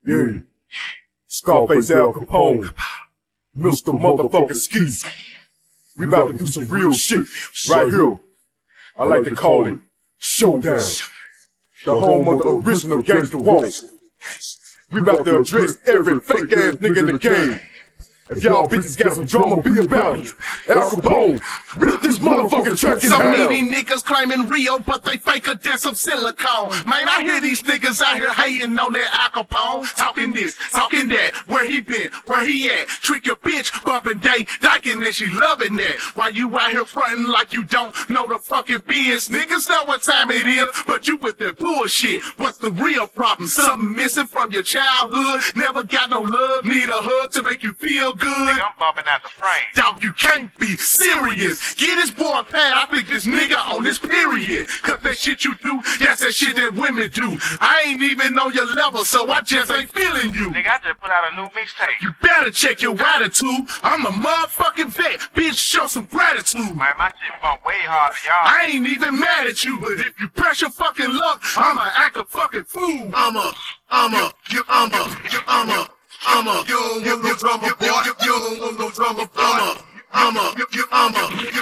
Yeah. Scarface Al Capone. Mr. Motherfucking Ski. We about to do some real shit right here. I like to call it Showdown. The home of the original gangster walks. We about to address every fake ass nigga in the game. If y'all bitches got some drama, be about it. Al Capone, rip this motherfucking track in So hell. many niggas claiming Rio, but they fake a death of silicone. Man, I hear these niggas out here hating on that Al Capone. Talking this, talking that, where he been, where he at. Trick your bitch, bumping day, dyking and she loving that. While you out here fronting like you don't know the fucking biz. Niggas know what time it is, but you with that bullshit. What's the real problem? Something missing from your childhood? Never got no love, need a hug to make you feel good. I'm bumping out the frame. Dog, you can't be serious. Get this boy a pad, I think this nigga on this period. Cause that shit you do, that's that shit that women do. I ain't even on your level, so I just ain't feeling you. Nigga, I just put out a new mixtape. You better check your attitude. I'm a motherfucking vet. Bitch, show some gratitude. Man, my shit bump way harder, y'all. I ain't even mad at you, but if you press your fucking luck, I'ma act a fucking fool. You don't want no drama, boy. You don't want no drama, boy. You don't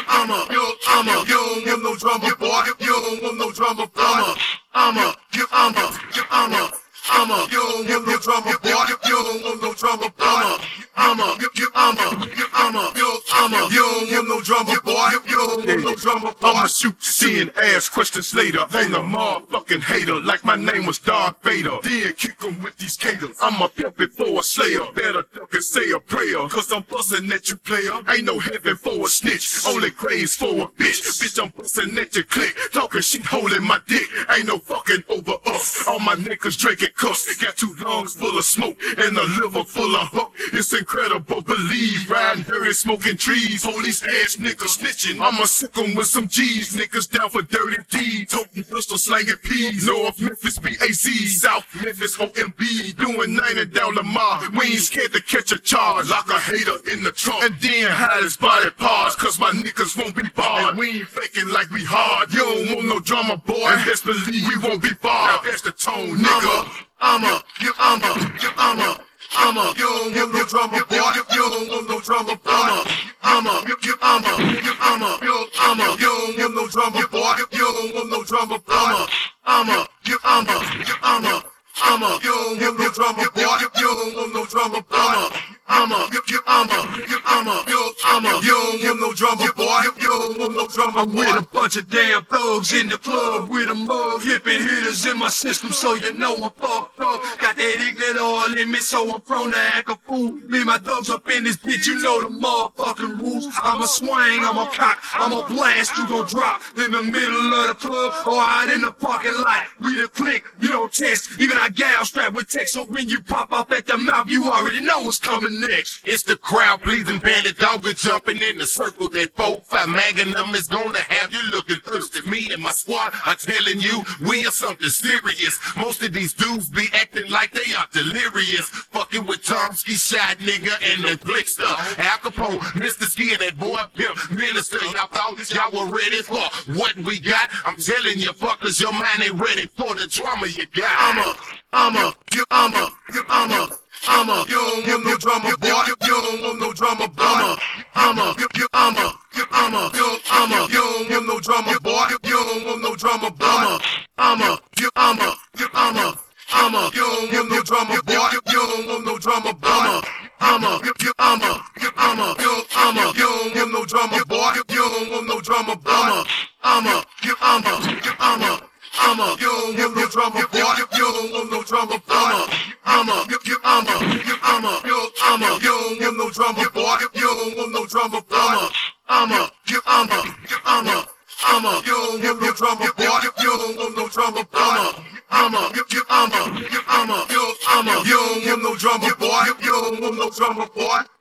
want no drama, boy. You don't want no drama, boy. You don't want no drama, boy. You don't want no drama, boy. You don't want no drama, boy. You don't want no drama, boy. I'ma shoot, see, and ask questions later. Ain't a motherfucking hater like my name was Darth Vader. Then kick 'em with these caters. I'm a pimp before a slayer. Better duck and say a prayer. Cause I'm bustin' at you, player. Ain't no heaven for a snitch. Only grace for a bitch. Bitch, I'm bustin' at your clique. Talking shit, holding my dick. Ain't no fucking over us. All my niggas drinking cuss. Got 2 lungs full of smoke and a liver full of hope. It's incredible, believe. Riding dirty, smoking trees. Police ass niggas snitching. I'ma sick 'em with some G's. Niggas down for dirty deeds. Toting pistol, slanging peas. North Memphis, BAC. South Memphis, OMB. Doing 90 down Lamar. We ain't scared to catch a charge. Like a hater in the trunk. And then hide his body parts. Cause my niggas won't be barred. And we ain't faking like we hard. You don't want no drama, boy. And best believe we won't be barred. Now that's the tone, nigga. You don't want no drama, boy. You don't want no drama, boy. You don't want no drama, boy. You don't want no drama, boy. You don't want no drama, boy. You don't want no drama, boy. I'm with a bunch of damn thugs in the club with a mug, hippin' hitters in my system, so you know I'm fucked up. Got that ignorant oil in me, so I'm prone to act a fool. Me and my thugs up in this bitch, you know the motherfucking rules. I'ma swing, I'ma cock, I'ma blast, you gon' drop in the middle of the club or out in the parking lot. We the click, you don't test, even our gal strapped with text, so when you pop off at the mouth, you already know what's coming next. It's the crowd pleasing bandit dog jumping in the circle. That 4-5 Magnum is gonna have you looking thirsty. Me and my squad are telling you we are something serious. Most of these dudes be acting like they are delirious. Fucking with Tomsky, Shot Nigga, and the Blickster. Al Capone, Mr. Ski, and that boy Pimp Minister. Y'all thought y'all were ready for what we got? I'm telling you, fuckers, your mind ain't ready for the drama you got. You don't want no drama, boy. You don't want no drama, boy. You don't want no drama, boy. You don't want no drama, boy. You don't want no drama, boy. You don't want no drama, boy. You don't want no drama, boy. You don't want no drama, boy. You don't want no drama, boy. You don't want no drama, boy. You don't want no drama, boy. You don't want no drama, boy. You don't want no drama, boy. You don't want no drama, boy. You don't want no drama, boy.